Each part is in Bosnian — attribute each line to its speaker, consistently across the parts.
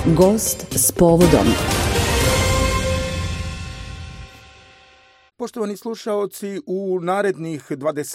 Speaker 1: Gost s povodom.
Speaker 2: Poštovani slušaoci, u narednih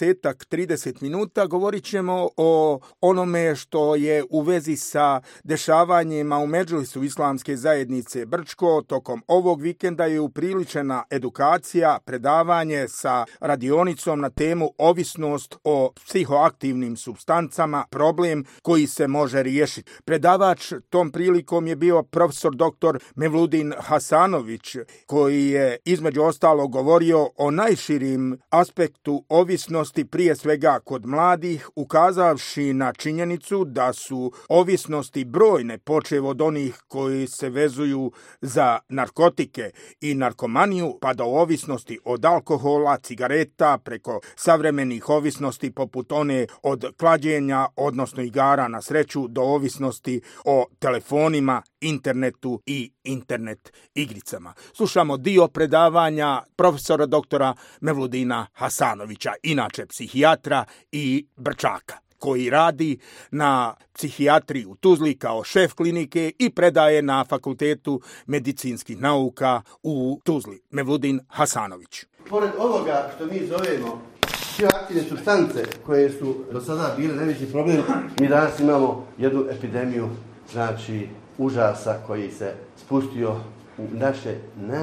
Speaker 2: 20-30 minuta govorit ćemo o onome što je u vezi sa dešavanjima u Medžlisu Islamske zajednice Brčko. Tokom ovog vikenda je upriličena edukacija, predavanje sa radionicom na temu ovisnost o psihoaktivnim supstancama, problem koji se može riješiti. Predavač tom prilikom je bio profesor dr. Mevludin Hasanović, koji je između ostalog govorio o najširim aspektu ovisnosti, prije svega kod mladih, ukazavši na činjenicu da su ovisnosti brojne, počev od onih koji se vezuju za narkotike i narkomaniju, pa do ovisnosti od alkohola, cigareta, preko savremenih ovisnosti poput one od klađenja, odnosno igara na sreću, do ovisnosti o telefonima, internetu i internet igricama. Slušamo dio predavanja profesora doktora Mevludina Hasanovića, inače psihijatra i Brčaka, koji radi na psihijatriji u Tuzli kao šef klinike i predaje na Fakultetu medicinskih nauka u Tuzli. Mevludin Hasanović.
Speaker 3: Pored ovoga što mi zovemo psihoaktivne supstance, koje su do sada bile najveći problem, mi danas imamo jednu epidemiju, znači užasa koji se spustio u naše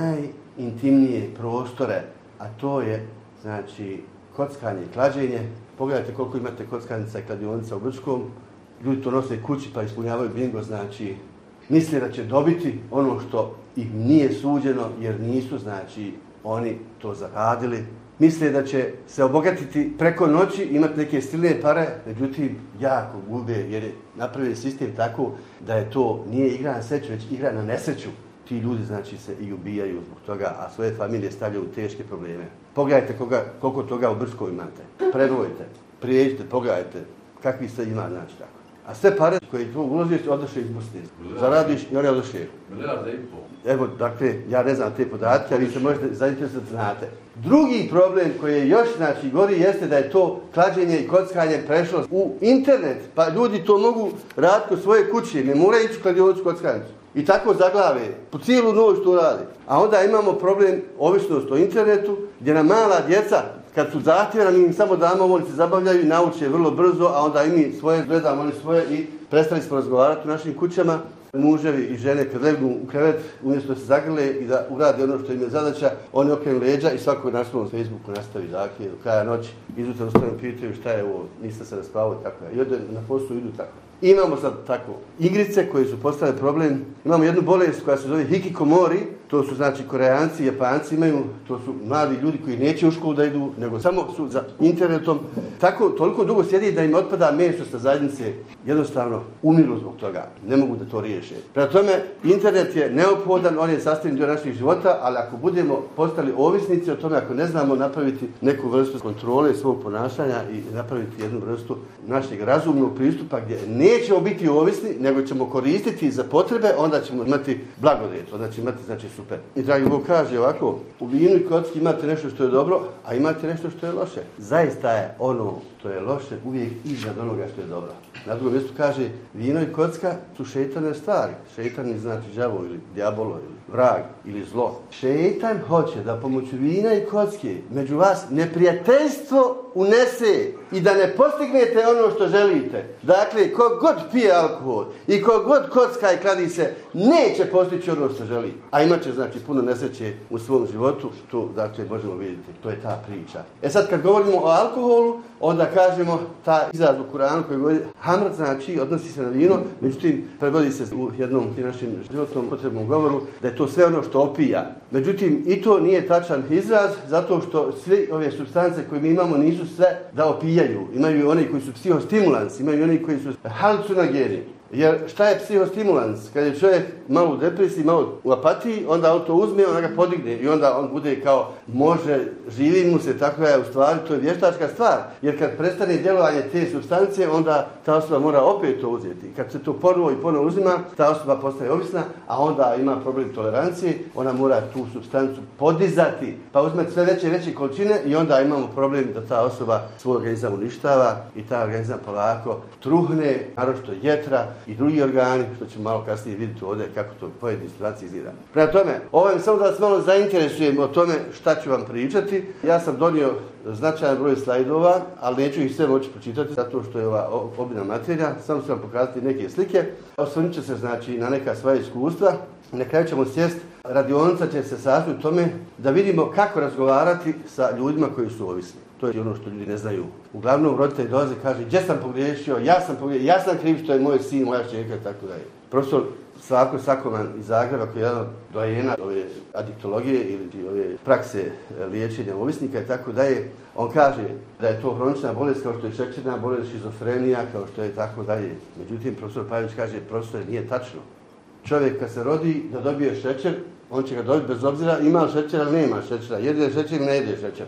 Speaker 3: najintimnije prostore, a to je znači kockanje i klađenje. Pogledajte koliko imate kockanica i kladionica u Brčkom. Ljudi to nose kući pa ispunjavaju bingo, znači misle da će dobiti ono što im nije suđeno jer nisu, znači oni to zaradili. Misle da će se obogatiti preko noći, imati neke silne pare, međutim jako gube jer je napravljen sistem tako da je to nije igra na sreću, već igra na nesreću. Ti ljudi znači se i ubijaju zbog toga, a svoje familije stavljaju u teške probleme. Pogledajte koliko toga u Brčkoj imate. Prebrojite, prijeđite, pogledajte kakvi se ima, znači tako. A sve pare koje tu uložiš odoše iz Bosne. Zaradiš i one odoše.
Speaker 4: Milijarda i pol.
Speaker 3: Evo, dakle, ja ne znam te podatke, ali vi se možete zainteresovati da znate. Drugi problem koji je još, znači, gori jeste da je to klađenje i kockanje prešlo u internet. Pa ljudi to mogu raditi kod svoje kuće, ne moraju ići u kladionicu kockanicu. I tako zaglave, po cijelu noć to radi. A onda imamo problem ovisnost o internetu, gdje nam mala djeca, kad su zahtjevani, mi im samo damo, oni se zabavljaju i nauče vrlo brzo, a onda i mi svoje gledamo, oni svoje i prestali smo razgovarati u našim kućama. Muževi i žene kad legnu u krevet, umjesto da se zagrle i da urade ono što im je zadaća, oni okrenu leđa i svako na svom Facebooku nastavi dakle do kraja noći. Izutra ustanu pitaju šta je ovo, niste se raspavao i tako. I ode na poslu idu tako. Imamo sad tako igrice koje su postale problem. Imamo jednu bolest koja se zove hikikomori. To su znači Koreanci, Japanci imaju, to su mladi ljudi koji neće u školu da idu, nego samo su za internetom. Tako, toliko dugo sjedi da im otpada meso sa zajednice. Jednostavno umiru zbog toga. Ne mogu da to riješe. Prema tome, internet je neophodan, on je sastavni dio naših života, ali ako budemo postali ovisnici o tome, ako ne znamo napraviti neku vrstu kontrole svog ponašanja i napraviti jednu vrstu našeg razumnog pristupa gdje nećemo biti ovisni, nego ćemo koristiti za potrebe, onda ćemo imati blagodet, onda ćemo imati znači super. I dragi Bog kaže ovako, u vinu i kocki imate nešto što je dobro, a imate nešto što je loše. Zaista je ono što je loše uvijek iznad onoga što je dobro. Na drugom mjestu kaže, vino i kocka su šejtanove stvari. Šejtan znači đavo ili djabolo ili vrag ili zlo. Šejtan hoće da pomoću vina i kocke među vas neprijateljstvo unese i da ne postignete ono što želite. Dakle, kogod pije alkohol i kogod kocka i kladi se, neće postići ono što želi. A imat će znači puno nesreće u svom životu, što dakle možemo vidjeti. To je ta priča. E sad kad govorimo o alkoholu, onda kažemo ta izraz u Kuranu koji govori hamr, znači odnosi se na vino, međutim prevodi se u jednom našem životnom potrebnom govoru da je to sve ono što opija. Međutim i to nije tačan izraz zato što sve ove supstance koje mi imamo nisu sve da opijaju. Imaju oni koji su psihostimulans, imaju oni koji su halucinogeni. Jer šta je psihostimulans? Kad je čovjek malo u depresiji, malo u apatiji, onda on to uzme, onda ga podigne i onda on bude kao može, živi mu se, tako je u stvari, to je vještačka stvar. Jer kad prestane djelovanje te supstancije, onda ta osoba mora opet to uzeti. Kad se to ponovo uzima, ta osoba postaje ovisna, a onda ima problem tolerancije, ona mora tu supstancu podizati, pa uzme sve veće količine i onda imamo problem da ta osoba svoj organizam uništava i ta organizam polako truhne, naročito jetra, i drugi organi, što ćemo malo kasnije vidjeti ovdje kako to pojedini situacije izgleda. Prema tome, ovo je samo da vas malo zainteresujem o tome šta ću vam pričati. Ja sam donio značajan broj slajdova, ali neću ih sve moći pročitati zato što je ova obimna materija. Samo ću vam pokazati neke slike. Osvrnut će se znači na neka svoja iskustva. Na kraju ćemo sjesti. Radionica će se sastojati u tome da vidimo kako razgovarati sa ljudima koji su ovisni. To je ono što ljudi ne znaju. Uglavnom roditelji dolaze i kaže gdje sam pogriješio, ja sam kriv što je moj sin, moja čerka i tako dalje. Profesor Slavko Sakoman iz Zagreba koji je jedan od dojena ove adiktologije ili ove prakse liječenja ovisnika i tako dalje, on kaže da je to hronična bolest kao što je šećerna bolest, šizofrenija, kao što je tako dalje. Međutim, profesor Pajović kaže, profesor, nije tačno. Čovjek kad se rodi da dobije šećer, on će ga dobiti bez obzira ima li šećera ili nema šećera, jede šećer ili ne jede šećer.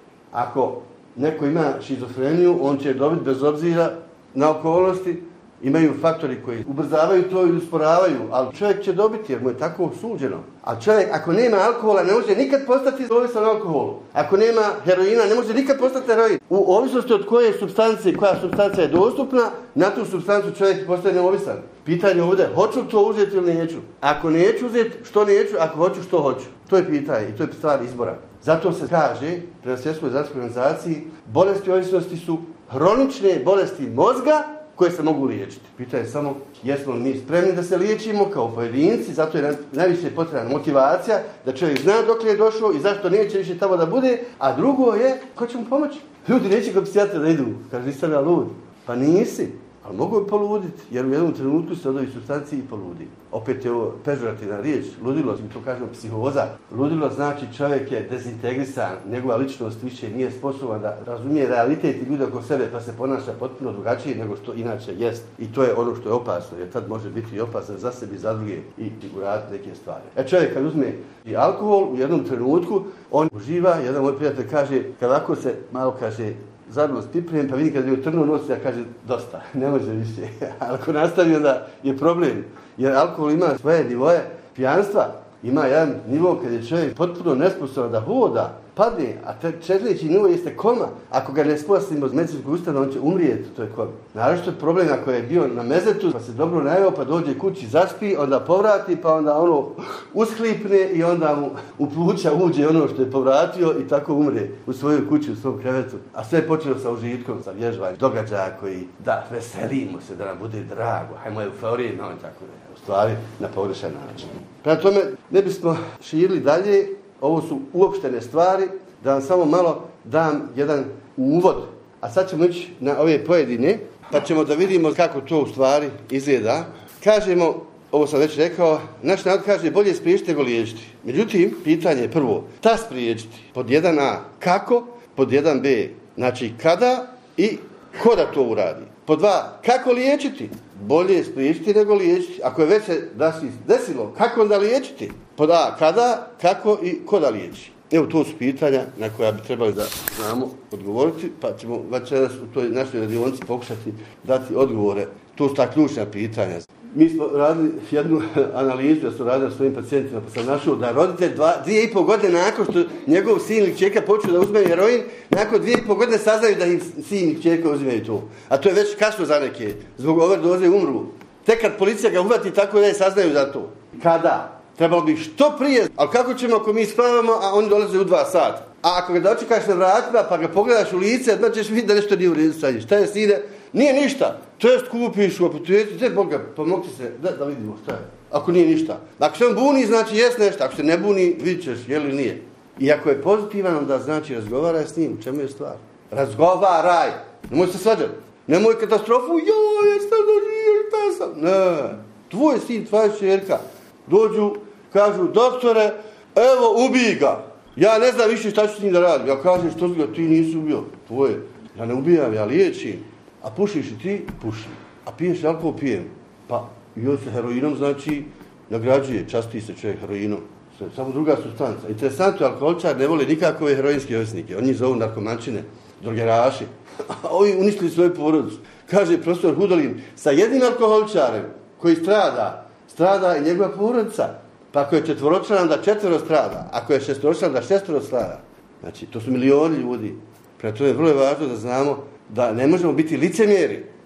Speaker 3: Ako neko ima šizofreniju, on će dobiti bez obzira na okolnosti. Imaju faktori koji ubrzavaju to i usporavaju, ali čovjek će dobiti jer mu je tako suđeno. A čovjek ako nema alkohola ne može nikad postati ovisan alkoholu. Ako nema heroina ne može nikad postati heroin. U ovisnosti od koje supstancije, koja supstancija je dostupna, na tu supstanciju čovjek postaje neovisan. Pitanje ovdje, hoću to uzeti ili neću? Ako neću uzeti, što neću? Ako hoću, što hoću? To je pitanje i to je stvar izbora. Zato se kaže, prema Svjetskoj zdravstvenoj organizaciji, bolesti ovisnosti su hronične bolesti mozga koje se mogu liječiti. Pitanje samo, jesmo li mi spremni da se liječimo kao pojedinci, zato je najviše potrebna motivacija, da čovjek zna dok je došao i zašto neće više tamo da bude, a drugo je, ko će mu pomoći? Ljudi neće kod psihijatra da idu, kaže, nisam ja lud. Pa nisi, ali mogu i poluditi, jer u jednom trenutku se od ovih supstanciji i poludi. Opet je ovo pežorativna riječ, ludilo, mi to kažemo psihoza. Ludilo znači čovjek je dezintegrisan, njegova ličnost više nije sposoban da razumije realitet i ljude oko sebe, pa se ponaša potpuno drugačije nego što inače jest. I to je ono što je opasno, jer tad može biti i opasan za sebe i za druge i uraditi neke stvari. Čovjek kad uzme i alkohol u jednom trenutku, on uživa, jedan moj prijatelj kaže, kad ako se malo kaže, zajedno s piprem, pa vidi kad je u trnu nosi, ja kaže, dosta, ne može više. Ali ako nastavi, onda je problem. Jer alkohol ima svoje nivoje pijanstva. Ima jedan nivo kad je čovjek potpuno nesposoban da hoda, padne, a četvrti nivo jeste koma. Ako ga ne spasimo iz medicinskog ustanova, on će umrijeti, to je koma. Naravno je problem ako je bio na mezetu, pa se dobro najeo, pa dođe kući, zaspi, onda povrati, pa onda ono ushlipne i onda mu u pluća uđe ono što je povratio i tako umre u svojoj kući, u svom krevetu. A sve je počelo sa užitkom, sa vježbanjem događaja koji, da, veselimo se, da nam bude drago, hajmo euforije, no i tako ne. U stvari, na pogrešan način. Prema tome, ne bismo širili dalje. Ovo su uopštene stvari, da vam samo malo dam jedan uvod. A sad ćemo ići na ove pojedine, pa ćemo da vidimo kako to u stvari izgleda. Kažemo, ovo sam već rekao, naš narod kaže bolje spriječiti nego liječiti. Međutim, pitanje je prvo, šta spriječiti? Pod 1a, kako? Pod 1b, znači kada i ko da to uradi? Pod 2, kako liječiti? Bolje spriječiti nego liječiti. Ako je već se desilo, kako onda liječiti? Pod A, kada, kako i ko da liječi? Evo, to su pitanja na koja bi trebali da znamo odgovoriti, pa ćemo večeras u toj našoj radionici pokušati dati odgovore. To su ta ključna pitanja. Mi smo radili jednu analizu, da su radili svojim pacijentima, pa sam našao da roditelj 2,5 godine nakon što njegov sin ili kćerka počeo da uzme heroin, nakon 2,5 godine saznaju da im sin i kćerka uzimaju to. A to je već kasno za neke, zbog overdoze umru. Tek kad policija ga uhvati, tako da je saznaju za to. Kada? Trebalo bi što prije, ali kako ćemo ako mi spavamo, a oni dolaze u 2 sata? A ako ga dočekaš na vratima, pa ga pogledaš u lice, onda ćeš vidjeti da nešto nije u redu sa njim. Šta je sine? Nije ništa. To je skupiš u apoteci, te Boga, pomogti se, da vidimo šta je. Ako nije ništa. Ako se on buni, znači jest nešto. Ako se ne buni, vidit ćeš, je li nije. I ako je pozitivan, onda znači razgovaraj s njim. U čemu je stvar? Razgovaraj. Nemoj se svađati. Nemoj katastrofu, joj, jesam doživio, šta sam. Ne. Tvoj sin, tvoja čerka. Dođu, kažu, doktore, evo, ubij ga. Ja ne znam više šta ću s njim da radim. Ja kažem, što ga ti nisi ubio? Tvoje. Ja ne ubijam, ja liječim. A pušiš i ti? Pušim. A piješ alkohol? Pijem. Pa, i on se heroinom, znači, nagrađuje, časti se čovjek heroinom. Samo druga supstanca. Interesantno, alkoholičar ne voli nikakove heroinske ovisnike. Oni zovu narkomančine, drogeraši. A ovi uništili svoju porodicu. Kaže profesor Hudolin, sa jednim alkoholičarem koji strada i njegova porodica. Pa ako je 4-član, onda 4 strada. Ako je 6-član, onda 6 strada. Znači, to su milioni ljudi. Prema tome je vrlo važno da znamo da ne možemo biti licemjeri.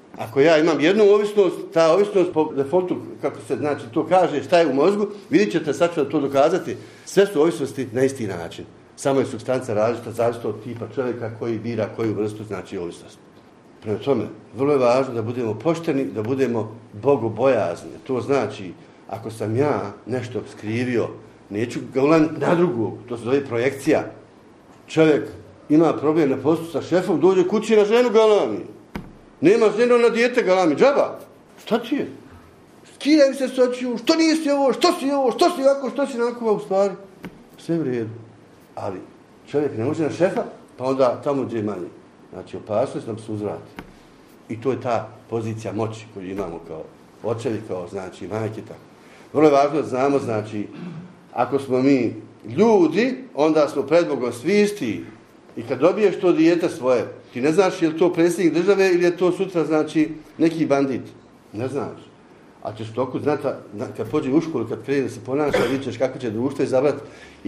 Speaker 3: Ako ja imam jednu ovisnost, ta ovisnost po defaultu, kako se znači to kaže, šta je u mozgu, vidjet ćete, sad ću to dokazati, sve su ovisnosti na isti način. Samo je supstanca različita, zavisno od tipa čovjeka koji bira koju vrstu znači ovisnost. Prema tome, vrlo je važno da budemo pošteni, da budemo bogobojazni. To znači, ako sam ja nešto skrivio, neću ga ulaniti na drugog, to se zove projekcija. Čovjek ima problem na poslu sa šefom, dođe kući na ženu galami. Nema ženu na dijete galami, džaba. Šta ti je? Skidaj mi se s očiju, što nisi ovo, što si ovako, što si onako, u stvari. Sve u redu. Ali čovjek ne može na šefa, pa onda tamo gdje je manje. Znači, opasnost nam se uzvrati. I to je ta pozicija moći koju imamo kao očevi, kao znači majke. Tako. Vrlo je važno da znamo, znači, ako smo mi ljudi, onda smo pred Bogom svi isti. I kad dobiješ to dijete svoje, ti ne znaš je li to predsjednik države ili je to sutra, znači, neki bandit. Ne znaš. A ćeš toliko znati, kad pođe u školu, kad krene da se ponaša, vidjet ćeš kako će društvo izabrati,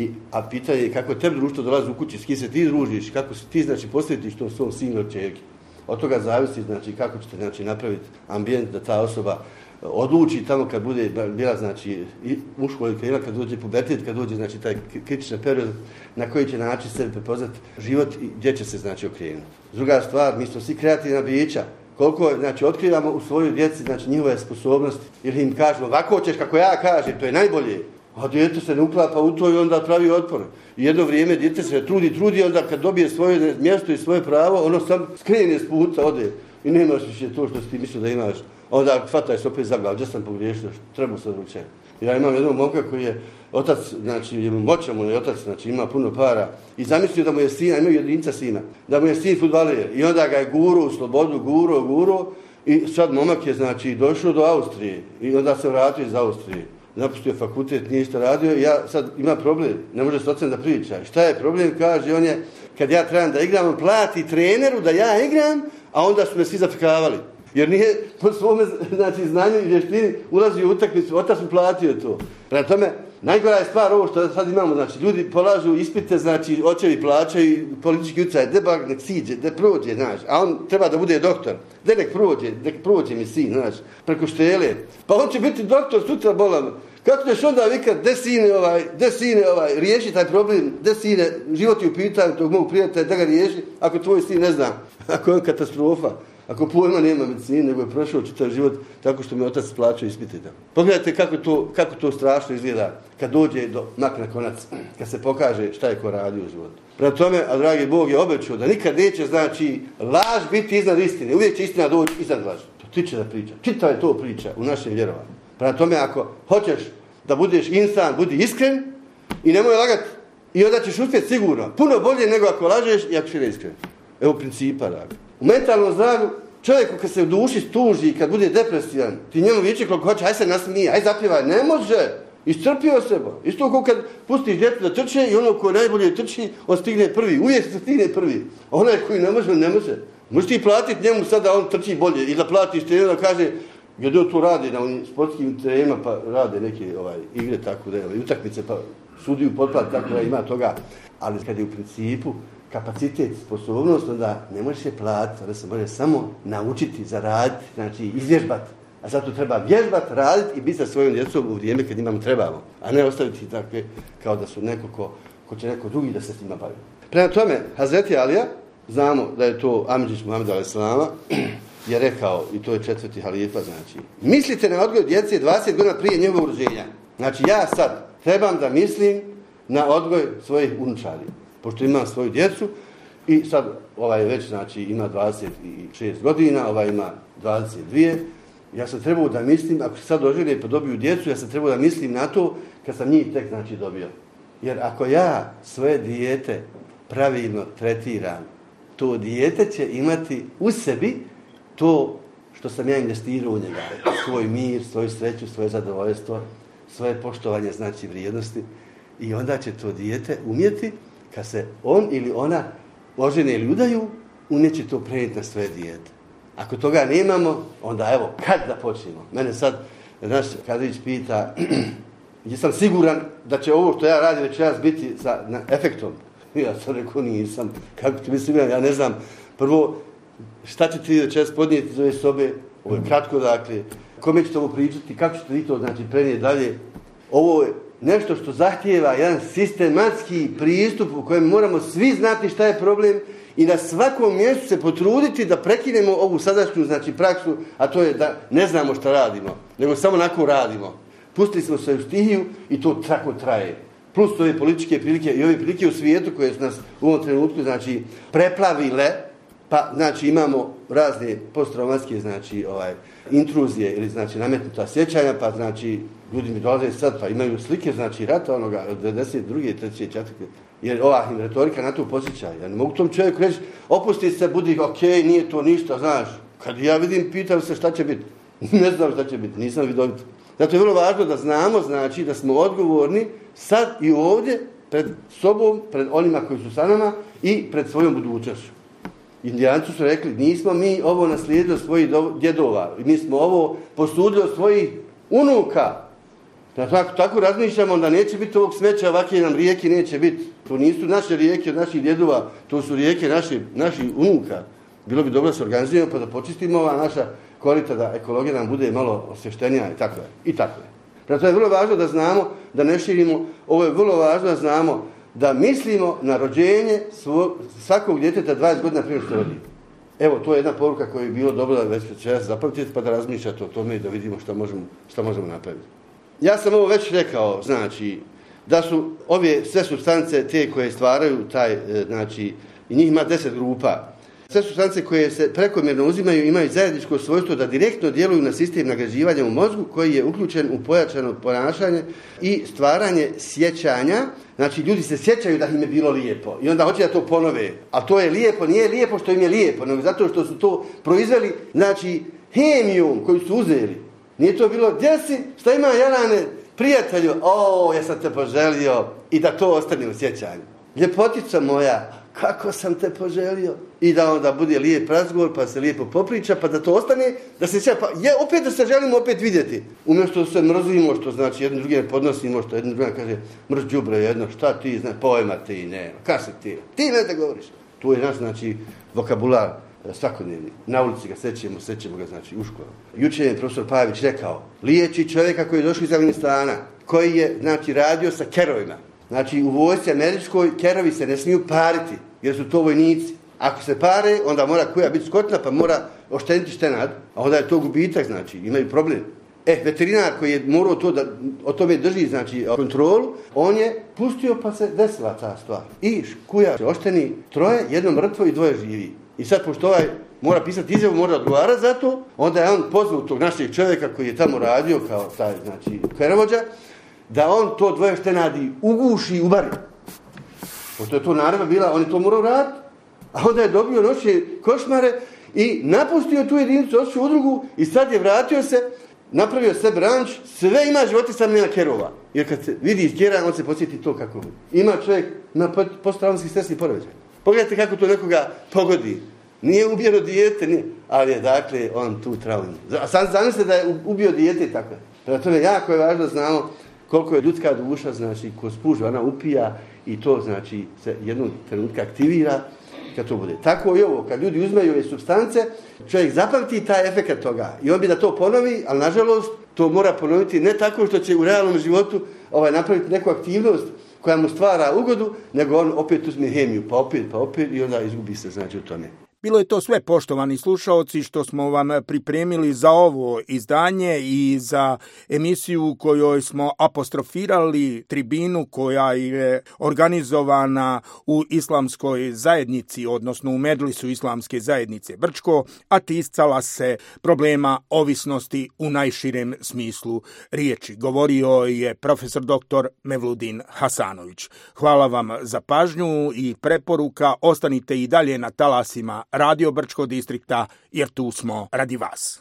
Speaker 3: a pitanje je kako tebi društvo dolazi u kući, s kim se ti družiš, kako se ti, znači, posvetiš tom svom sinu ili čerki. Od toga zavisi, znači, kako ćete, znači, napraviti ambijent da ta osoba odluči tamo kad bude bila, znači, u školi krenula, kad dođe pubertet, kad dođe, znači, taj kritični period na koji će način sebi prepoznati život i gdje će se, znači, okrenuti. Druga stvar, mi smo svi kreativna bića. Koliko, znači, otkrivamo u svojoj djeci, znači, njihove sposobnosti, ili im kažemo, ovako ćeš kako ja kažem, to je najbolje. A dijete se ne uklapa u to i onda pravi otpor. I jedno vrijeme dijete se trudi, onda kad dobije svoje mjesto i svoje pravo, ono sam skrene s puta, ode. I nemaš više to što si ti mislio da imaš. Onda hvataj se opet za glavu, gdje sam pogriješio, treba se odručiti. Ja imam jednog momka koji je otac, znači, moćan mu je otac, znači, ima puno para. I zamislio da mu je sina, imaju jedinca sina, da mu je sin fudbaler. I onda ga je guro u slobodu, guro. I sad momak je, znači, došao do Austrije. I onda se vratio iz Austrije. Napustio fakultet, nije što radio. Ja sad ima problem, ne može s ocem da priča. Šta je problem? Kaže, on je, kad ja trebam da igram, on plati treneru da ja igram, a onda su me svi zafrkavali. Jer nije po svome, znači, znanju i vještini ulazio u utakmicu, otac mu platio to. Prema tome, najgora je stvar ovo što sad imamo, znači, ljudi polažu ispite, znači, očevi plaćaju, politički utjecaj, debag nek siđe, da prođe, znači, a on treba da bude doktor, nek prođe mi sin, znači, preko štele, pa on će biti doktor sutra bolama. Kako ćeš onda vikat, de sine riješi taj problem, de sine, život je u pitanju tog mog prijatelja da ga riješi, ako tvoj sin ne zna, ako je on katastrofa. Ako pojma nema medicine, nego je prošao čitav život tako što mi otac plaćao ispite. Pogledajte kako to strašno izgleda kad dođe do mak na konac, kad se pokaže šta je ko radio u životu. Prema tome, a dragi Bog je obećao da nikad neće, znači, laž biti iznad istine. Uvijek će istina doći iznad laži. To ti će da priča. Čita je to priča u našem vjerovanju. Prema tome, ako hoćeš da budeš insan, budi iskren i nemoj lagati. I onda ćeš uspjeti sigurno. Puno bolje nego ako lažeš i ako si neiskren. Evo principa, dragi. U mentalnom zdravlju, čovjeku kad se u duši stuži, kad bude depresivan, ti njemu viče koliko hoće, aj se nasmije, aj zapjevaj, ne može, iscrpio se bo. Isto kao kad pustiš djetu da trče i ono koji najbolje trči, on stigne prvi, uvijek se stigne prvi. A onaj koji ne može. Možeš ti platiti njemu sad da on trči bolje i da platiš te da kaže, gdje tu radi na onim sportskim terenima, pa rade neke igre tako da je, utakmice, pa sudiju potplati, tako da ima toga. Ali kad je u principu kapacitet, sposobnost, onda ne može se platiti, onda se može samo naučiti, zaraditi, znači izvježbati. A zato treba vježbati, raditi i biti sa svojom djecom u vrijeme kad imamo trebamo, a ne ostaviti takve kao da su neko ko će neko drugi da se s njima bavi. Prema tome, Hazreti Alija, znamo da je to Amidžić Muhammed a.s. je rekao, i to je 4. halifa, znači, mislite na odgoj djece 20 godina prije njegovog rođenja. Znači, ja sad trebam da mislim na odgoj svojih unučadi. Pošto imam svoju djecu i sad već, znači, ima 26 godina, ima 22. Ja sam trebao da mislim, ako se sad doživlje pa dobiju djecu, ja sam trebao da mislim na to kad sam njih tek, znači, dobio. Jer ako ja svoje dijete pravilno tretiram, to dijete će imati u sebi to što sam ja investirao u njega. Svoj mir, svoju sreću, svoje zadovoljstvo, svoje poštovanje, znači, vrijednosti. I onda će to dijete umjeti, kad se on ili ona ožene ili udaju, neće to prenijeti na svoje dijete. Ako toga nemamo, onda evo, kad da počnemo? Mene sad naš Kadrić pita, jesam siguran da će ovo što ja radim večeras biti sa efektom? Ja sam rekao, nisam. Kako ti mislim, ja ne znam. Prvo, šta ćete vi večeras podnijeti iz ove sobe, ovo je kratko, dakle, kome ćete ovo pričati, kako ćete vi to, znači, prenijeti dalje. Ovo je nešto što zahtijeva jedan sistematski pristup u kojem moramo svi znati šta je problem i na svakom mjestu se potruditi da prekinemo ovu sadašnju, znači, praksu, a to je da ne znamo šta radimo, nego samo onako radimo. Pustili smo se u stihiju i to tako traje. Plus ove političke prilike i ove prilike u svijetu koje su nas u ovom trenutku, znači, preplavile, pa, znači, imamo razne posttraumatske, znači, intruzije ili, znači, nametnuta sjećanja, pa, znači, ljudi mi dolaze sad, pa imaju slike, znači, rata onoga od 92. 3. 4. Jer ova im retorika na to posjeća. Ja ne mogu tom čovjeku reći, opusti se, budi, ok, nije to ništa, znaš. Kad ja vidim, pitam se šta će biti. Ne znam šta će biti, nisam vidovit. Zato je vrlo važno da znamo, znači, da smo odgovorni sad i ovdje, pred sobom, pred onima koji su sa nama i pred svojom budućnošću. Indijanci su rekli, nismo mi ovo naslijedili od svojih djedova, mi smo ovo posudili od svojih unuka. Da tako razmišljamo, da neće biti ovog smeća, ovakve nam rijeke neće biti. To nisu naše rijeke od naših djedova, to su rijeke naših unuka. Bilo bi dobro da se organizujemo pa da počistimo ova naša korita, da ekologija nam bude malo osvještenija i tako je. I tako je. Zato je vrlo važno da znamo, da ne širimo, ovo je vrlo važno da znamo da mislimo na rođenje svakog djeteta 20 godina prije što rodi. Evo, to je jedna poruka koja je bilo dobro da već večeras zapamtite pa da razmišljate o tome i da vidimo šta možemo napraviti. Ja sam ovo već rekao, znači, da su ove sve supstance te koje stvaraju taj, znači, i njih ima 10 grupa. Sve supstance koje se prekomjerno uzimaju imaju zajedničko svojstvo da direktno djeluju na sistem nagrađivanja u mozgu koji je uključen u pojačano ponašanje i stvaranje sjećanja. Znači, ljudi se sjećaju da im je bilo lijepo i onda hoće da to ponove. A to je lijepo, nije lijepo što im je lijepo, nego zato što su to proizveli, znači, hemijom koju su uzeli. Nije to bilo, gdje si, šta ima Jarane, prijatelju, ja sam te poželio i da to ostane u sjećanju. Ljepotica moja, kako sam te poželio. I da onda bude lijep razgovor, pa se lijepo popriča, pa da to ostane, da se sjeća, pa opet da se želimo opet vidjeti. Umjesto se mrzimo, što znači jedni drugi ne podnosimo, što jedni drugi kaže, mrz đubre jedno, šta ti znaš, pojma ti nema, kad si ti ne da govoriš. Tu je naš, znači, vokabular svakodnevni. Na ulici ga sećemo ga, znači, u školu. Jučer je profesor Pavić rekao, liječi čovjeka koji je došao iz Afganistana, koji je, znači, radio sa kerovima. Znači, u vojsci američkoj kerovi se ne smiju pariti, jer su to vojnici. Ako se pare, onda mora kuja biti skotna, pa mora ošteniti štenad, a onda je to gubitak, znači, imaju problem. Veterinar koji je morao to da o tome drži, znači, kontrolu, on je pustio pa se desila ta stvar. I kuja ošteni 3, 1 mrtvo i 2 živi. I sad, pošto mora pisati izjavu, mora odgovarati za to, onda je on pozvao tog našeg čovjeka koji je tamo radio kao taj, znači, kerovođa, da on to 2 štenadi uguši i ubari. Pošto je to naredba bila, on je to morao raditi. A onda je dobio noćne košmare i napustio tu jedinicu, otišao u udrugu i sad je vratio se, napravio sebi ranč, sve ima životi, sam nema kerova. Jer kad se vidi iz kjera, on se posjeti to kako ima čovjek, ima posttraumatski stresni poremećaj. Pogledajte kako to nekoga pogodi. Nije ubio dijete, nije, ali je dakle on tu traumu. A sad zamislite da je ubio dijete i tako. Prema tome jako je važno da znamo koliko je ljudska duša, znači, ko spužva, ona upija i to, znači, se jednog trenutka aktivira kad to bude. Tako i ovo, kad ljudi uzmaju ove supstance, čovjek zapamti taj efekt toga i on bi da to ponovi, ali nažalost to mora ponoviti ne tako što će u realnom životu napraviti neku aktivnost koja mu stvara ugodu, nego on opet uzme hemiju, pa opet i onda izgubi se, znači, u tome.
Speaker 2: Bilo je to sve, poštovani slušaoci, što smo vam pripremili za ovo izdanje i za emisiju u kojoj smo apostrofirali tribinu koja je organizovana u islamskoj zajednici, odnosno u Medžlisu islamske zajednice Brčko, a ticala se problema ovisnosti u najširem smislu riječi. Govorio je profesor dr. Mevludin Hasanović. Hvala vam za pažnju i preporuka, ostanite i dalje na talasima Radio Brčko distrikta, jer tu smo radi vas.